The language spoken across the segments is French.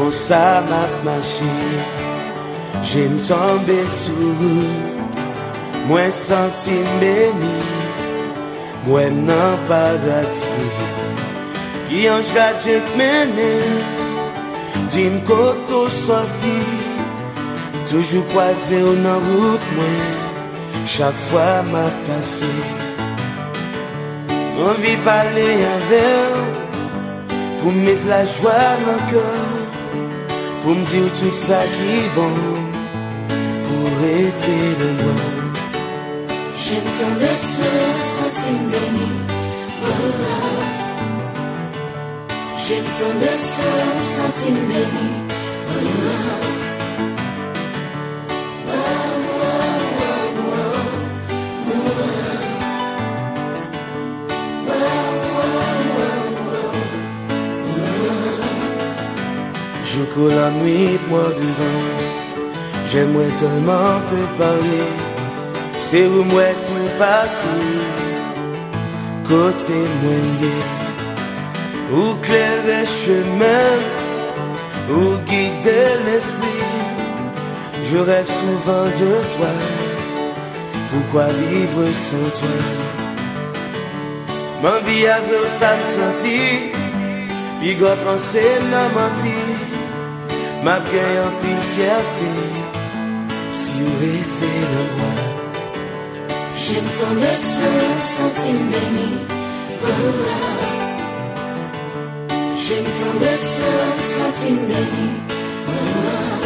Comme ça m'a marché, j'aime tomber sous, moi senti béni, moi non paradis, qui ange gadget mené, dis-moi qu'auto sorti, toujours croisé dans route moi, chaque fois m'a passé, envie parler avec, pour mettre la joie dans le cœur. Pour me dire tout ça qui est bon, pour être le bon. J'aime tomber sur sentiment béni. Oh, oh. J'aime tomber sur sentiment béni. Oh, oh. Je cours la nuit, moi devant. J'aimerais tellement te parler. C'est où moi tout partout. Côté moyen. Où clairer chemin. Où guider l'esprit. Je rêve souvent de toi. Pourquoi vivre sans toi? Ma vie avait où ça me sentit. Puis go penser m'a menti. M'a gagné en pile fierté. Si vous étiez dans moi. J'aime tomber sur sentiment béni. Oh, oh. J'aime tomber sur sentiment béni. Oh, oh.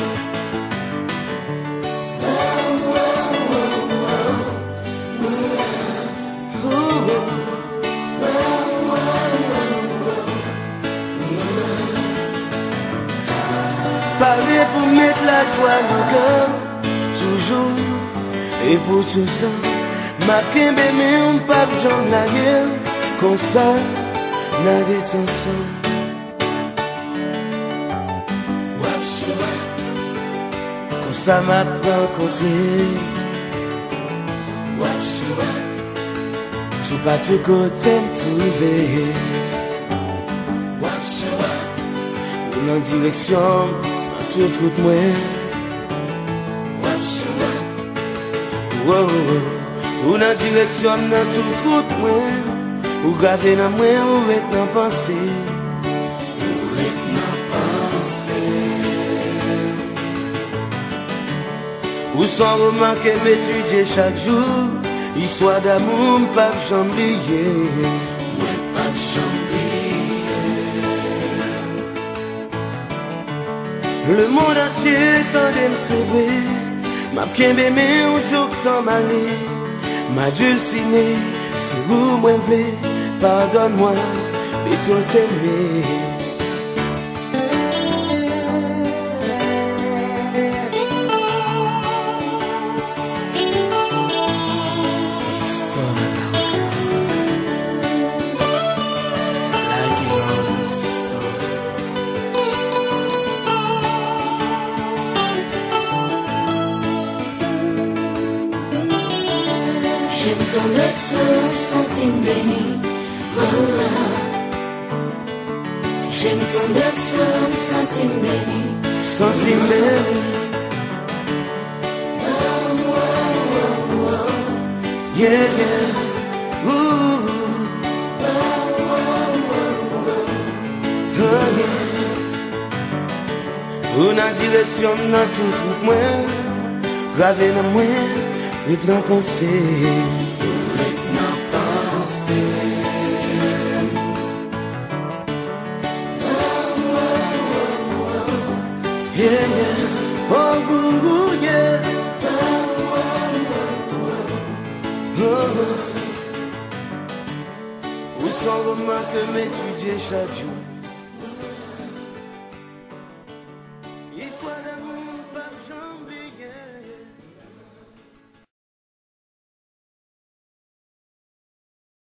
Parler pour mettre la joie dans le cœur, toujours, et pour tout ça, ma kembe mais on pas jambe la guerre, comme ça, n'avait ensemble. Comme ça m'a rencontré, tout pas tout côté me trouver, ou dans direction. Toute route moi, ou dans direction dans toute route moi, ou gravé dans moi, ou est dans pensée, ou sans remarquer m'étudier chaque jour, histoire d'amour pas j'oublier. Le monde entier tendait me sauver. M'a bien aimé un jour que t'en m'allais. M'a dulciné, c'est où moi v'lais. Pardonne-moi, mais tu t'aimais. J'aime tomber sur sentiment béni. Oh, oh. J'aime tomber sur sentiment béni. Sentiment béni. Oh, oh, oh, oh. Yeah, yeah. Ooh. Oh, oh, oh, oh. Oh, yeah. Ou dans direction dans toute route moi, gravé dans moi. Maintenant penser, maintenant penser. Oh, oh, oh, yeah, yeah, oh, ooh, yeah, oh, où sans remarque m'étudier chaque jour.